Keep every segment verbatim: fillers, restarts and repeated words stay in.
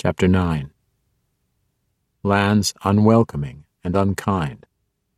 Chapter nine. Lands Unwelcoming and Unkind.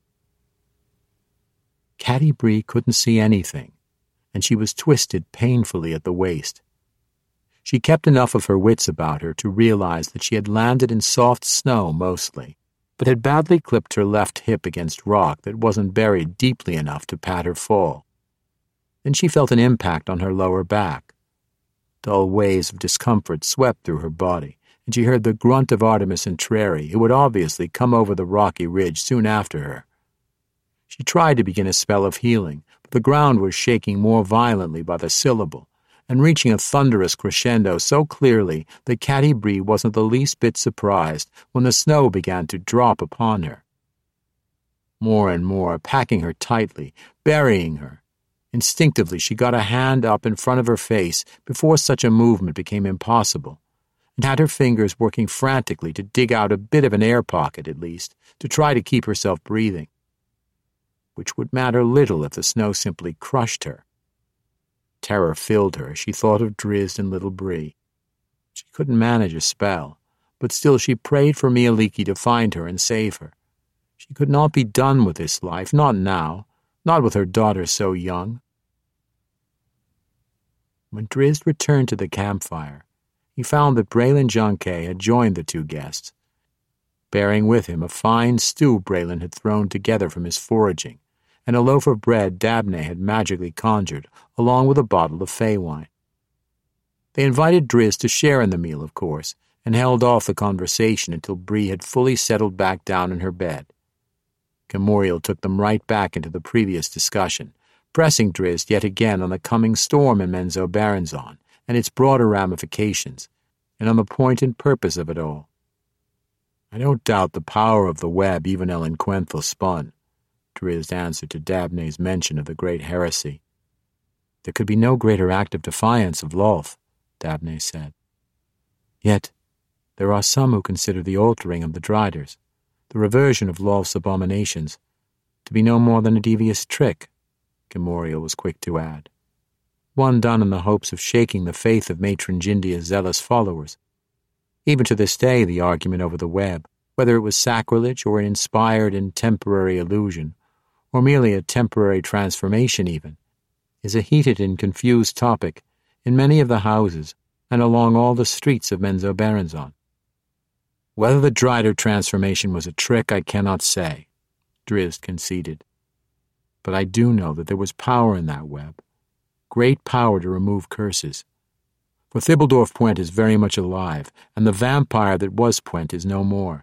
Caddy Bree couldn't see anything, and she was twisted painfully at the waist. She kept enough of her wits about her to realize that she had landed in soft snow mostly, but had badly clipped her left hip against rock that wasn't buried deeply enough to pad her fall. Then she felt an impact on her lower back. Dull waves of discomfort swept through her body, and she heard the grunt of Artemis and Trary, who had obviously come over the rocky ridge soon after her. She tried to begin a spell of healing, but the ground was shaking more violently by the syllable, and reaching a thunderous crescendo so clearly that Caddy Bree wasn't the least bit surprised when the snow began to drop upon her. More and more, packing her tightly, burying her. Instinctively, she got a hand up in front of her face before such a movement became impossible, and had her fingers working frantically to dig out a bit of an air pocket, at least, to try to keep herself breathing. Which would matter little if the snow simply crushed her. Terror filled her as she thought of Drizzt and little Bree. She couldn't manage a spell, but still she prayed for Mieliki to find her and save her. She could not be done with this life, not now, not with her daughter so young. When Drizzt returned to the campfire, he found that Braylon Jankay had joined the two guests, bearing with him a fine stew Braylon had thrown together from his foraging, and a loaf of bread Dabney had magically conjured, along with a bottle of Fey wine. They invited Drizzt to share in the meal, of course, and held off the conversation until Bree had fully settled back down in her bed. Gamorreal took them right back into the previous discussion, pressing Drizzt yet again on the coming storm in Menzoberranzan and its broader ramifications, and on the point and purpose of it all. "I don't doubt the power of the web even Ellen Quenthel spun," Drizzt answered to Dabney's mention of the great heresy. "There could be no greater act of defiance of Lolth," Dabney said. "Yet there are some who consider the altering of the Driders, the reversion of Lolth's abominations, to be no more than a devious trick," Gamorreal was quick to add. "One done in the hopes of shaking the faith of Matron Jindia's zealous followers. Even to this day the argument over the web, whether it was sacrilege or an inspired and temporary illusion, or merely a temporary transformation even, is a heated and confused topic in many of the houses and along all the streets of Menzoberranzan. Whether the Drider transformation was a trick I cannot say," Drizzt conceded. "But I do know that there was power in that web, great power to remove curses. For Thibbledorf Puent is very much alive, and the vampire that was Puent is no more.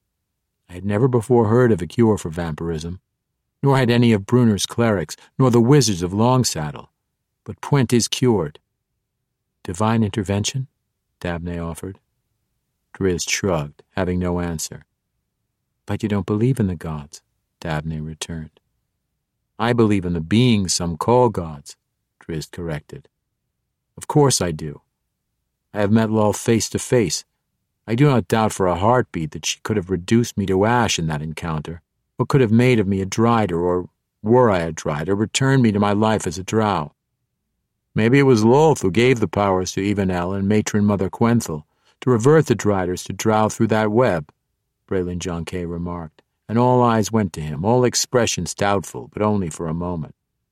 I had never before heard of a cure for vampirism, nor had any of Bruner's clerics, nor the wizards of Longsaddle, but Puent is cured." "Divine intervention?" Dabney offered. Drizzt shrugged, having no answer. "But you don't believe in the gods," Dabney returned. "I believe in the beings some call gods," Drizzt corrected. "Of course I do. I have met Lolth face to face. I do not doubt for a heartbeat that she could have reduced me to ash in that encounter, or could have made of me a Drider, or, were I a Drider, returned me to my life as a drow. Maybe it was Lolth who gave the powers to Evenel and Matron Mother Quenthel to revert the Driders to drow through that web," Braylon Jankay remarked, and all eyes went to him, all expressions doubtful, but only for a moment.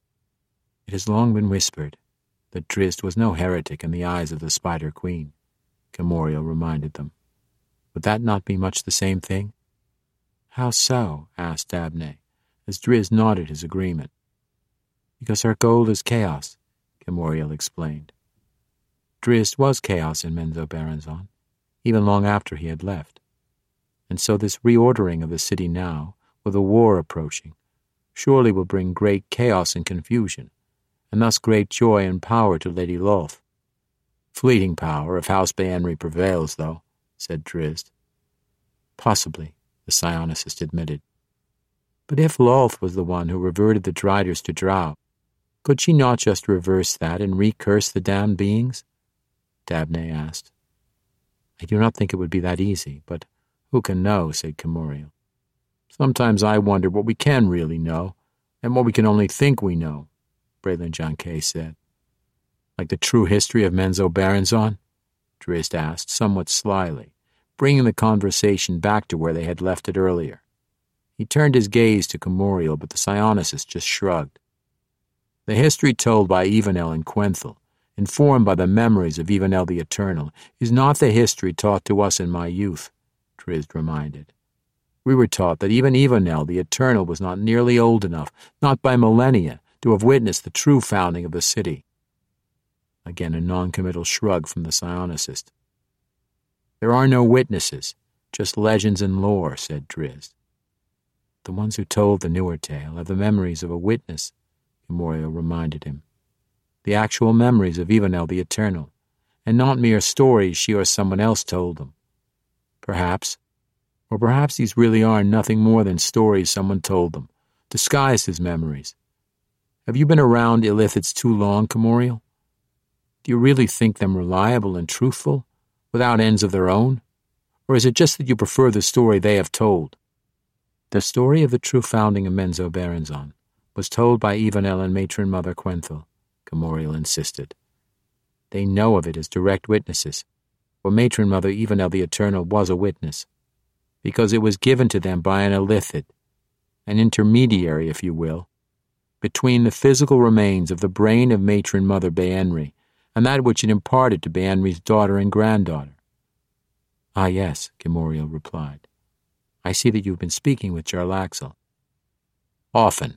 "It has long been whispered that Drizzt was no heretic in the eyes of the Spider Queen," Gamorreal reminded them. "Would that not be much the same thing?" "How so?" asked Dabney, as Drizzt nodded his agreement. "Because her goal is chaos," Gamorreal explained. Drizzt was chaos in Menzoberranzan, even long after he had left. And so this reordering of the city now, with a war approaching, surely will bring great chaos and confusion, and thus great joy and power to Lady Lolth. "Fleeting power, if House Baenri prevails, though," said Drizzt. "Possibly," the psionicist admitted. "But if Lolth was the one who reverted the Driders to drow, could she not just reverse that and recurse the damned beings?" Dabney asked. "I do not think it would be that easy, but who can know?" said Gamorreal. "Sometimes I wonder what we can really know, and what we can only think we know," Braylon Jankay said. "Like the true history of Menzoberranzan?" Drizzt asked, somewhat slyly, bringing the conversation back to where they had left it earlier. He turned his gaze to Camoriel, but the psionicist just shrugged. The history told by Evenel and Quenthel, informed by the memories of Evenel the Eternal, is not the history taught to us in my youth, Drizzt reminded. We were taught that even Evenel the Eternal was not nearly old enough, not by millennia, to have witnessed the true founding of the city. Again a noncommittal shrug from the psionicist. There are no witnesses, just legends and lore, said Drizzt. The ones who told the newer tale have the memories of a witness, Camoriel reminded him. The actual memories of Evenel the Eternal, and not mere stories she or someone else told them. Perhaps, or perhaps these really are nothing more than stories someone told them, disguised as memories. Have you been around Illithids too long, Camoriel? Do you really think them reliable and truthful, without ends of their own? Or is it just that you prefer the story they have told? The story of the true founding of Menzoberranzan was told by Evenel and Matron Mother Quenthel, Camoriel insisted. They know of it as direct witnesses, for Matron Mother Evenel the Eternal was a witness, because it was given to them by an Illithid, an intermediary, if you will, between the physical remains of the brain of Matron Mother Behenry and that which it imparted to Behenry's daughter and granddaughter. Ah, yes, Camoriel replied. I see that you've been speaking with Jarlaxle. Often.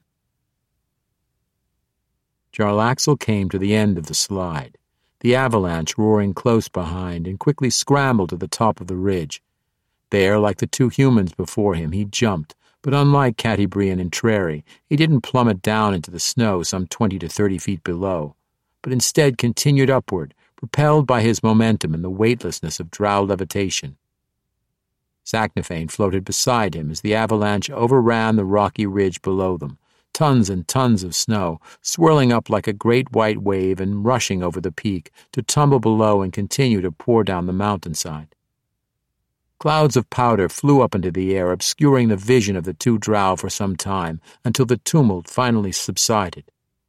Jarlaxle came to the end of the slide, the avalanche roaring close behind, and quickly scrambled to the top of the ridge. There, like the two humans before him, he jumped, but unlike Catti-Brie and Treri, he didn't plummet down into the snow some twenty to thirty feet below, but instead continued upward, propelled by his momentum and the weightlessness of drow levitation. Zaknafein floated beside him as the avalanche overran the rocky ridge below them, tons and tons of snow, swirling up like a great white wave and rushing over the peak to tumble below and continue to pour down the mountainside. Clouds of powder flew up into the air, obscuring the vision of the two drow for some time, until the tumult finally subsided.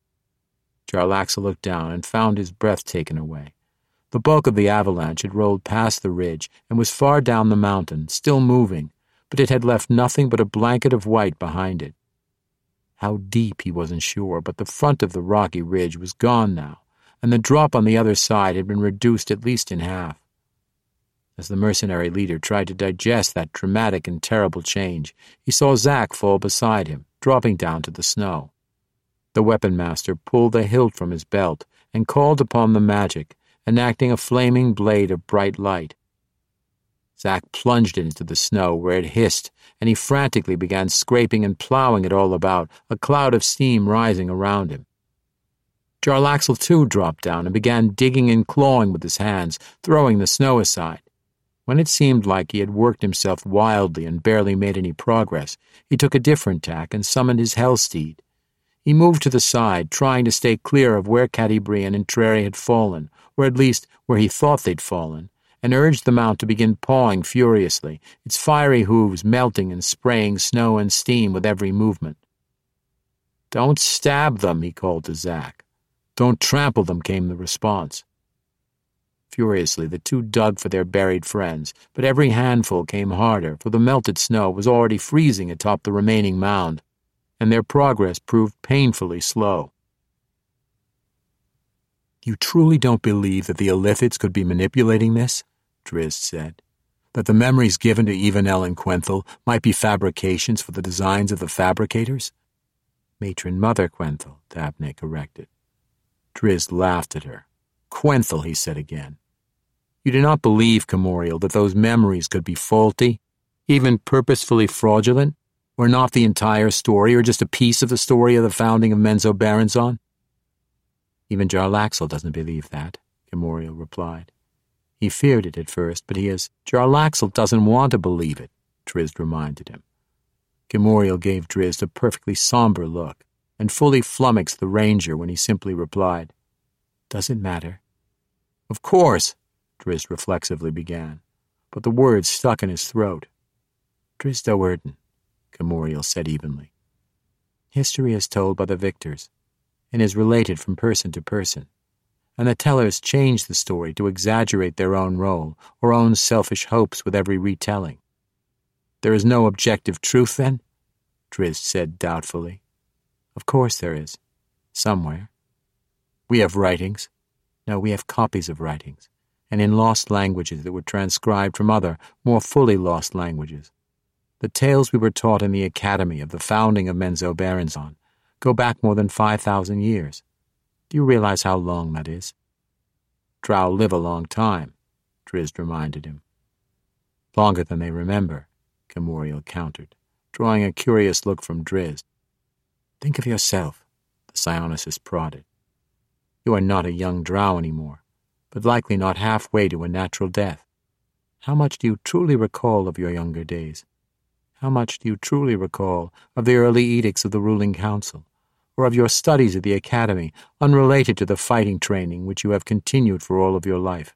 Jarlaxle looked down and found his breath taken away. The bulk of the avalanche had rolled past the ridge and was far down the mountain, still moving, but it had left nothing but a blanket of white behind it. How deep he wasn't sure, but the front of the rocky ridge was gone now, and the drop on the other side had been reduced at least in half. As the mercenary leader tried to digest that dramatic and terrible change, he saw Zack fall beside him, dropping down to the snow. The weapon master pulled the hilt from his belt and called upon the magic, enacting a flaming blade of bright light. Zack plunged it into the snow where it hissed, and he frantically began scraping and plowing it all about, a cloud of steam rising around him. Jarlaxle too dropped down and began digging and clawing with his hands, throwing the snow aside. When it seemed like he had worked himself wildly and barely made any progress, he took a different tack and summoned his Hellsteed. He moved to the side, trying to stay clear of where Catti-Brie and Treri had fallen, or at least where he thought they'd fallen, and urged the mount to begin pawing furiously, its fiery hooves melting and spraying snow and steam with every movement. "Don't stab them," he called to Zack. "Don't trample them," came the response. Furiously, the two dug for their buried friends, but every handful came harder, for the melted snow was already freezing atop the remaining mound, and their progress proved painfully slow. "You truly don't believe that the Illithids could be manipulating this?" Drizzt said. "That the memories given to Evenel and Quenthel might be fabrications for the designs of the fabricators?" "Matron Mother Quenthel," Dabney corrected. Drizzt laughed at her. "Quenthel," he said again. "You do not believe, Camoriel, that those memories could be faulty, even purposefully fraudulent, or not the entire story, or just a piece of the story of the founding of Menzoberranzan?" "Even Jarlaxle doesn't believe that," Camoriel replied. "He feared it at first, but he has—" "Jarlaxle doesn't want to believe it," Drizzt reminded him. Camoriel gave Drizzt a perfectly somber look, and fully flummoxed the ranger when he simply replied, "Does it matter?" "Of course," Drizzt reflexively began, but the words stuck in his throat. "Drizzt Do'Urden," Camoriel said evenly. "History is told by the victors, and is related from person to person, and the tellers change the story to exaggerate their own role or own selfish hopes with every retelling. There is no objective truth, then? Drizzt said doubtfully. Of course there is. Somewhere. We have writings. No, we have copies of writings, and in lost languages that were transcribed from other, more fully lost languages. The tales we were taught in the Academy of the founding of Menzoberranzan go back more than five thousand years. Do you realize how long that is? Drow live a long time, Drizzt reminded him. Longer than they remember, Gamorreal countered, drawing a curious look from Drizzt. Think of yourself, the psionicist prodded. You are not a young drow anymore, but likely not halfway to a natural death. How much do you truly recall of your younger days? How much do you truly recall of the early edicts of the ruling council, or of your studies at the Academy, unrelated to the fighting training which you have continued for all of your life?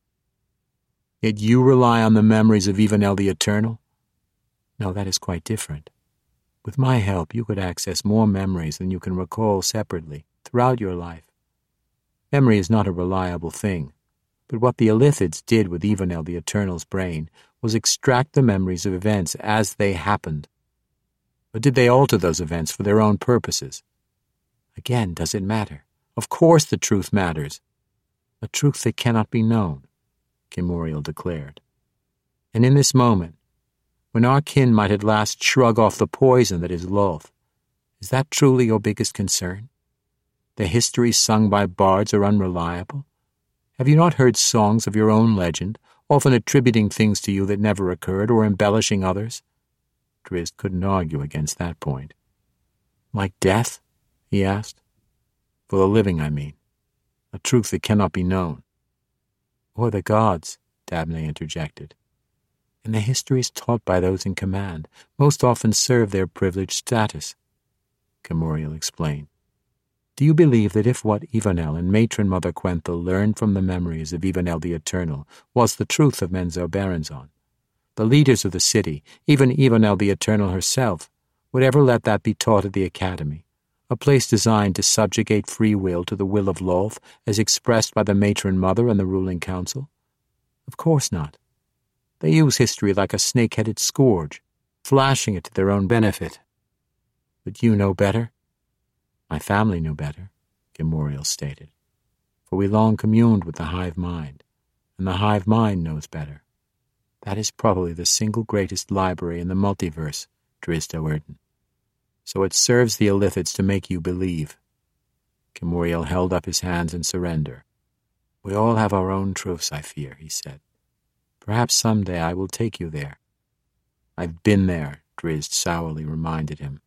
Yet you rely on the memories of Evenel the Eternal? No, that is quite different. With my help, you could access more memories than you can recall separately throughout your life. Memory is not a reliable thing, but what the Illithids did with Evenel the Eternal's brain was extract the memories of events as they happened. But did they alter those events for their own purposes? Again, does it matter? Of course the truth matters. A truth that cannot be known, Gamorreal declared. And in this moment, when our kin might at last shrug off the poison that is Lolth, is that truly your biggest concern? The histories sung by bards are unreliable? Have you not heard songs of your own legend, often attributing things to you that never occurred or embellishing others? Drizzt couldn't argue against that point. Like death? He asked. For the living, I mean. A truth that cannot be known. Or the gods, Dabney interjected. And the histories taught by those in command most often serve their privileged status, Gamorreal explained. Do you believe that if what Evenel and Matron Mother Quenthel learned from the memories of Evenel the Eternal was the truth of Menzoberranzan, the leaders of the city, even Evenel the Eternal herself, would ever let that be taught at the Academy, a place designed to subjugate free will to the will of Lolth as expressed by the Matron Mother and the ruling council? Of course not. They use history like a snake-headed scourge, flashing it to their own benefit. But you know better? My family knew better, Gamorreal stated, for we long communed with the hive mind, and the hive mind knows better. That is probably the single greatest library in the multiverse, Drizzt Do'Urden. So it serves the Illithids to make you believe. Gamorreal held up his hands in surrender. We all have our own truths, I fear, he said. Perhaps someday I will take you there. I've been there, Drizzt sourly reminded him.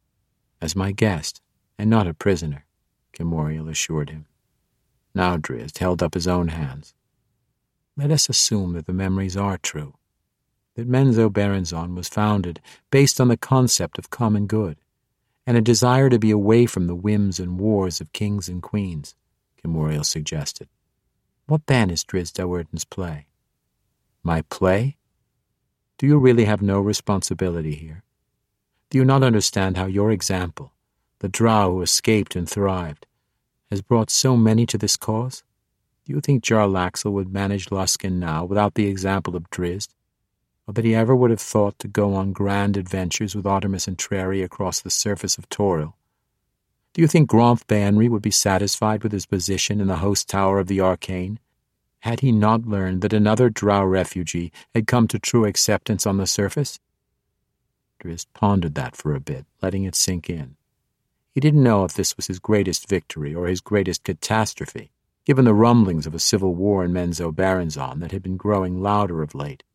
As my guest, and not a prisoner, Gamorreal assured him. Now Drizzt held up his own hands. Let us assume that the memories are true, that Menzoberranzan was founded based on the concept of common good, and a desire to be away from the whims and wars of kings and queens, Gamorreal suggested. What then is Drizzt Do'Urden's play? My play? Do you really have no responsibility here? Do you not understand how your example, the drow who escaped and thrived, has brought so many to this cause? Do you think Jarlaxle would manage Luskan now without the example of Drizzt, or that he ever would have thought to go on grand adventures with Artemis and Trary across the surface of Toril? Do you think Gromf Beanry would be satisfied with his position in the host tower of the Arcane, had he not learned that another drow refugee had come to true acceptance on the surface? Drizzt pondered that for a bit, letting it sink in. He didn't know if this was his greatest victory or his greatest catastrophe, given the rumblings of a civil war in Menzoberranzan that had been growing louder of late.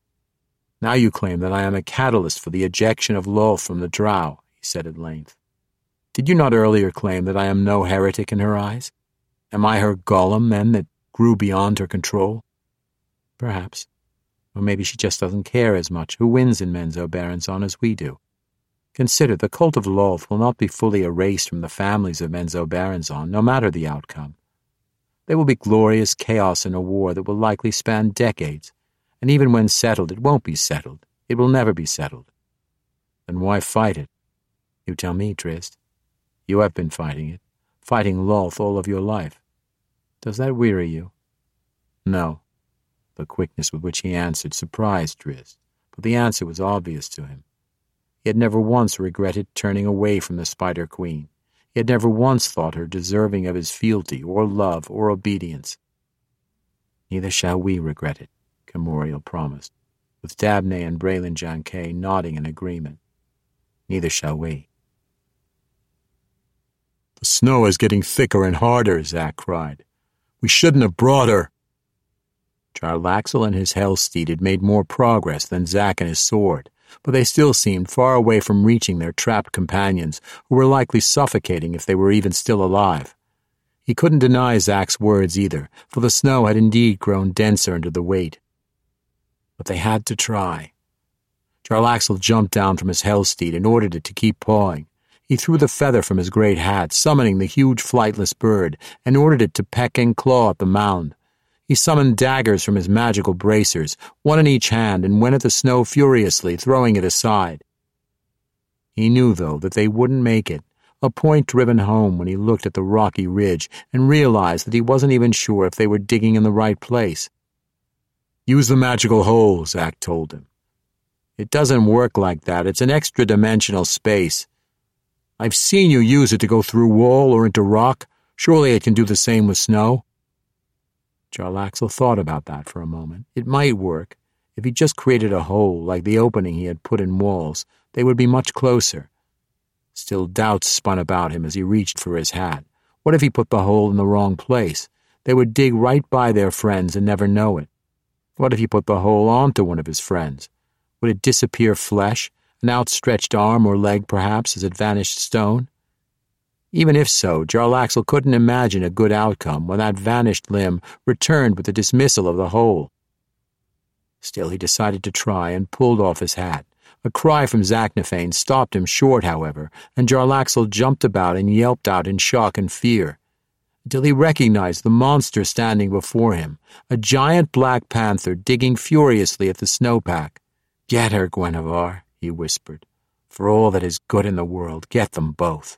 Now you claim that I am a catalyst for the ejection of Lolth from the drow, he said at length. Did you not earlier claim that I am no heretic in her eyes? Am I her golem, then, that grew beyond her control? Perhaps. Or maybe she just doesn't care as much who wins in Menzoberranzan as we do. Consider, the cult of Lolth will not be fully erased from the families of Menzoberranzan, no matter the outcome. There will be glorious chaos in a war that will likely span decades, and even when settled, it won't be settled. It will never be settled. Then why fight it? You tell me, Drizzt. You have been fighting it, fighting Lolth all of your life. Does that weary you?" "No." The quickness with which he answered surprised Drizzt, but the answer was obvious to him. He had never once regretted turning away from the Spider Queen. He had never once thought her deserving of his fealty or love or obedience. "Neither shall we regret it," Camoriel promised, with Dabney and Braylon Jankay nodding in agreement. "Neither shall we." "The snow is getting thicker and harder," Zack cried. "We shouldn't have brought her." Jarlaxle and his Hellsteed had made more progress than Zack and his sword, but they still seemed far away from reaching their trapped companions, who were likely suffocating if they were even still alive. He couldn't deny Zack's words either, for the snow had indeed grown denser under the weight. But they had to try. Jarlaxle jumped down from his Hellsteed and ordered it to keep pawing. He threw the feather from his great hat, summoning the huge flightless bird, and ordered it to peck and claw at the mound. He summoned daggers from his magical bracers, one in each hand, and went at the snow furiously, throwing it aside. He knew, though, that they wouldn't make it, a point driven home when he looked at the rocky ridge and realized that he wasn't even sure if they were digging in the right place. "Use the magical hole," Zack told him. "It doesn't work like that. It's an extra-dimensional space. I've seen you use it to go through wall or into rock. Surely it can do the same with snow." Jarlaxle thought about that for a moment. It might work. If he just created a hole like the opening he had put in walls, they would be much closer. Still, doubts spun about him as he reached for his hat. What if he put the hole in the wrong place? They would dig right by their friends and never know it. What if he put the hole onto one of his friends? Would it disappear flesh, an outstretched arm or leg perhaps, as it vanished stone? Even if so, Jarlaxle couldn't imagine a good outcome when that vanished limb returned with the dismissal of the hole. Still, he decided to try and pulled off his hat. A cry from Zaknafein stopped him short, however, and Jarlaxle jumped about and yelped out in shock and fear, until he recognized the monster standing before him, a giant black panther digging furiously at the snowpack. "Get her, Guenhwyvar," he whispered. "For all that is good in the world, get them both."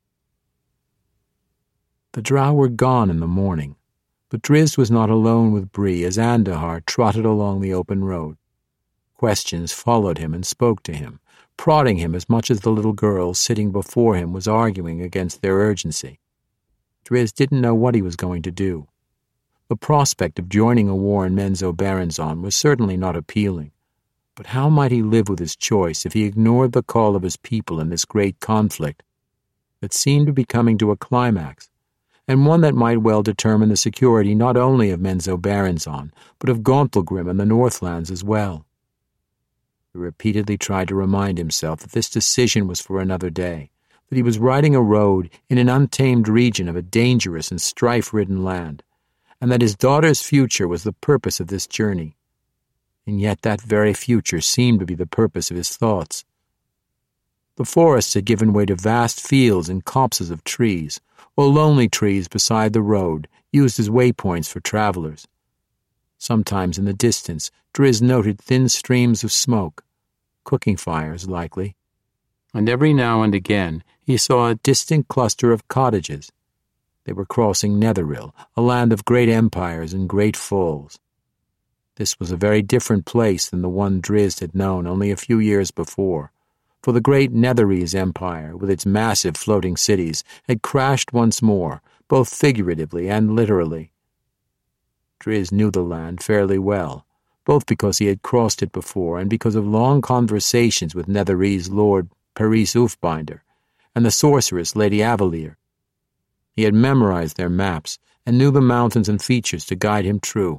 The drow were gone in the morning, but Drizzt was not alone with Bree as Andahar trotted along the open road. Questions followed him and spoke to him, prodding him as much as the little girl sitting before him was arguing against their urgency. Drizzt didn't know what he was going to do. The prospect of joining a war in Menzoberranzan was certainly not appealing, but how might he live with his choice if he ignored the call of his people in this great conflict that seemed to be coming to a climax, and one that might well determine the security not only of Menzoberranzan, but of Gauntlgrim and the Northlands as well? He repeatedly tried to remind himself that this decision was for another day, that he was riding a road in an untamed region of a dangerous and strife-ridden land, and that his daughter's future was the purpose of this journey. And yet that very future seemed to be the purpose of his thoughts. The forests had given way to vast fields and copses of trees, or lonely trees beside the road, used as waypoints for travelers. Sometimes in the distance, Drizzt noted thin streams of smoke, cooking fires likely, and every now and again he saw a distant cluster of cottages. They were crossing Netheril, a land of great empires and great falls. This was a very different place than the one Drizzt had known only a few years before, for the great Netherese Empire, with its massive floating cities, had crashed once more, both figuratively and literally. Drizzt knew the land fairly well, both because he had crossed it before and because of long conversations with Netherese Lord Paris Ulfbinder and the sorceress Lady Avalere. He had memorized their maps and knew the mountains and features to guide him true.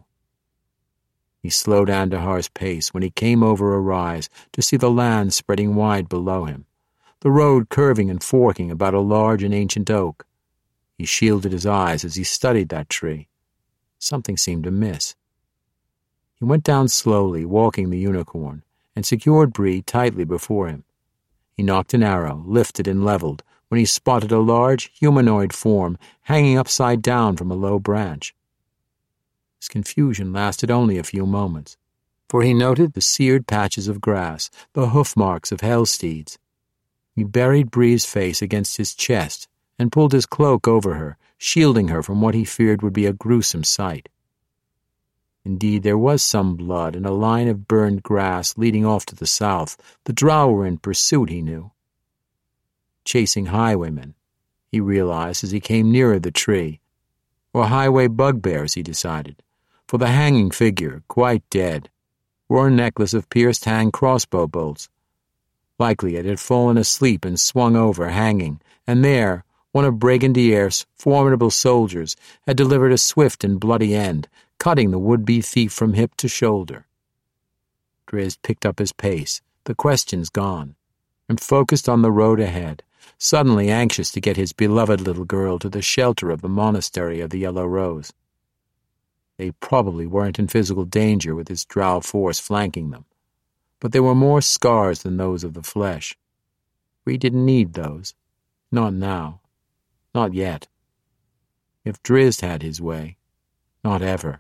He slowed Andahar's pace when he came over a rise to see the land spreading wide below him, the road curving and forking about a large and ancient oak. He shielded his eyes as he studied that tree. Something seemed amiss. He went down slowly, walking the unicorn, and secured Bree tightly before him. He nocked an arrow, lifted and leveled, when he spotted a large, humanoid form hanging upside down from a low branch. His confusion lasted only a few moments, for he noted the seared patches of grass, the hoof marks of Hellsteeds. He buried Bree's face against his chest and pulled his cloak over her, shielding her from what he feared would be a gruesome sight. Indeed, there was some blood and a line of burned grass leading off to the south. The drow were in pursuit, he knew. Chasing highwaymen, he realized as he came nearer the tree. Or highway bugbears, he decided, for the hanging figure, quite dead, wore a necklace of pierced hand crossbow bolts. Likely it had fallen asleep and swung over, hanging, and there, one of Brigandier's formidable soldiers had delivered a swift and bloody end, cutting the would-be thief from hip to shoulder. Drizzt picked up his pace, the questions gone, and focused on the road ahead, suddenly anxious to get his beloved little girl to the shelter of the monastery of the Yellow Rose. They probably weren't in physical danger with this drow force flanking them, but there were more scars than those of the flesh. We didn't need those. Not now. Not yet. If Drizzt had his way, not ever.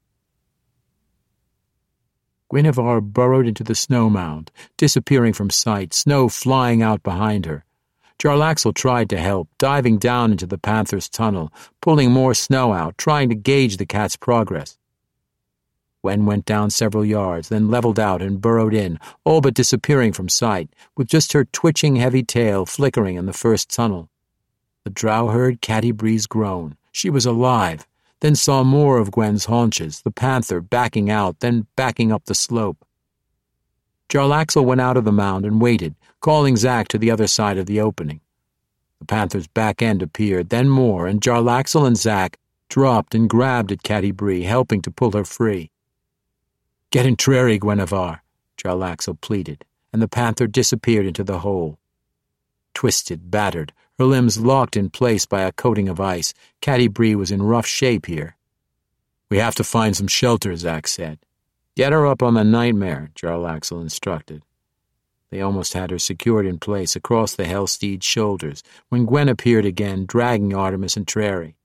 Guinevere burrowed into the snow mound, disappearing from sight, snow flying out behind her. Jarlaxle tried to help, diving down into the panther's tunnel, pulling more snow out, trying to gauge the cat's progress. Gwen went down several yards, then leveled out and burrowed in, all but disappearing from sight, with just her twitching heavy tail flickering in the first tunnel. The drow heard Catti-brie's groan. She was alive, then saw more of Gwen's haunches, the panther backing out, then backing up the slope. Jarlaxle went out of the mound and waited, calling Zack to the other side of the opening. The panther's back end appeared, then more, and Jarlaxle and Zack dropped and grabbed at Catti-brie, helping to pull her free. "Get in Trary, Guinevere," Jarlaxle pleaded, and the panther disappeared into the hole. Twisted, battered, her limbs locked in place by a coating of ice, Catti-brie was in rough shape here. "We have to find some shelter," Zack said. "Get her up on the Nightmare," Jarlaxle instructed. They almost had her secured in place across the Hellsteed's shoulders when Gwen appeared again, dragging Artemis and Trary.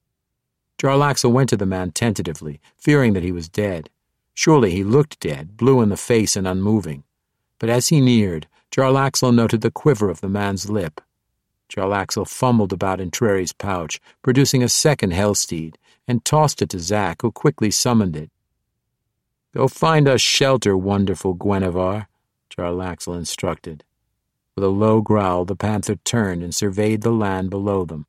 Jarlaxle went to the man tentatively, fearing that he was dead. Surely he looked dead, blue in the face and unmoving. But as he neared, Jarlaxle noted the quiver of the man's lip. Jarlaxle fumbled about in Trary's pouch, producing a second Hellsteed, and tossed it to Zack, who quickly summoned it. "Go find us shelter, wonderful Guinevere," Jarlaxle instructed. With a low growl, the panther turned and surveyed the land below them.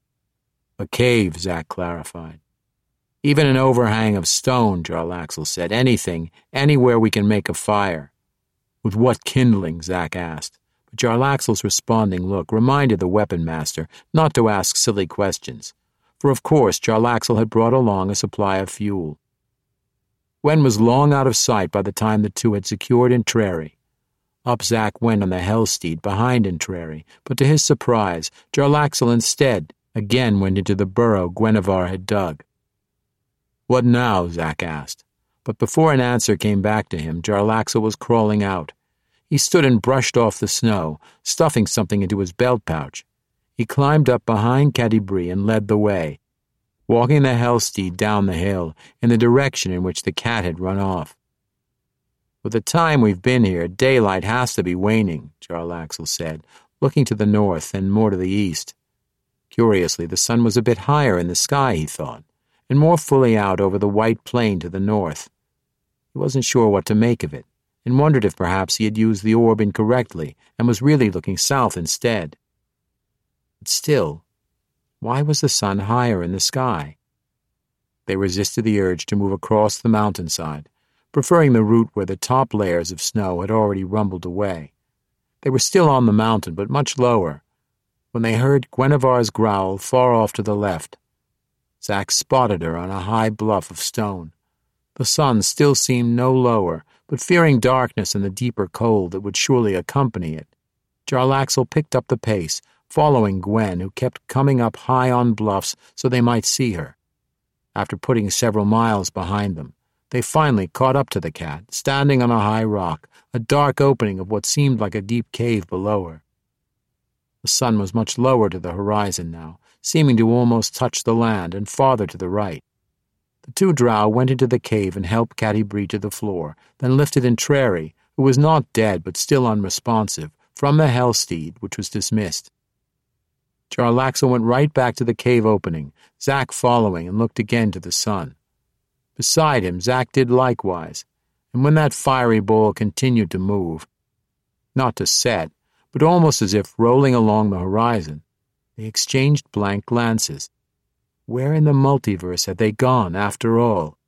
"A cave," Zack clarified. "Even an overhang of stone," Jarlaxle said. "Anything, anywhere we can make a fire." "With what kindling?" Zack asked. But Jarlaxle's responding look reminded the weapon master not to ask silly questions, for of course Jarlaxle had brought along a supply of fuel. Gwen was long out of sight by the time the two had secured Intrary. Up Zack went on the Hellsteed behind Intrary, but to his surprise, Jarlaxle instead again went into the burrow Guinevere had dug. "What now?" Zack asked. But before an answer came back to him, Jarlaxle was crawling out. He stood and brushed off the snow, stuffing something into his belt pouch. He climbed up behind Catti-brie and led the way, walking the Hellsteed down the hill in the direction in which the cat had run off. "With the time we've been here, daylight has to be waning," Jarlaxle said, looking to the north and more to the east. Curiously, the sun was a bit higher in the sky, he thought, and more fully out over the white plain to the north. He wasn't sure what to make of it, and wondered if perhaps he had used the orb incorrectly and was really looking south instead. But still, why was the sun higher in the sky? They resisted the urge to move across the mountainside, preferring the route where the top layers of snow had already rumbled away. They were still on the mountain, but much lower, when they heard Guinevere's growl far off to the left. Zack spotted her on a high bluff of stone. The sun still seemed no lower, but fearing darkness and the deeper cold that would surely accompany it, Jarlaxle picked up the pace, following Gwen, who kept coming up high on bluffs so they might see her. After putting several miles behind them, they finally caught up to the cat, standing on a high rock, a dark opening of what seemed like a deep cave below her. The sun was much lower to the horizon now, seeming to almost touch the land and farther to the right. The two drow went into the cave and helped Catti-brie to the floor, then lifted Intrary, who was not dead but still unresponsive, from the Hellsteed, which was dismissed. Jarlaxle went right back to the cave opening, Zack following, and looked again to the sun. Beside him, Zack did likewise, and when that fiery bowl continued to move, not to set, but almost as if rolling along the horizon, they exchanged blank glances. Where in the multiverse had they gone, after all?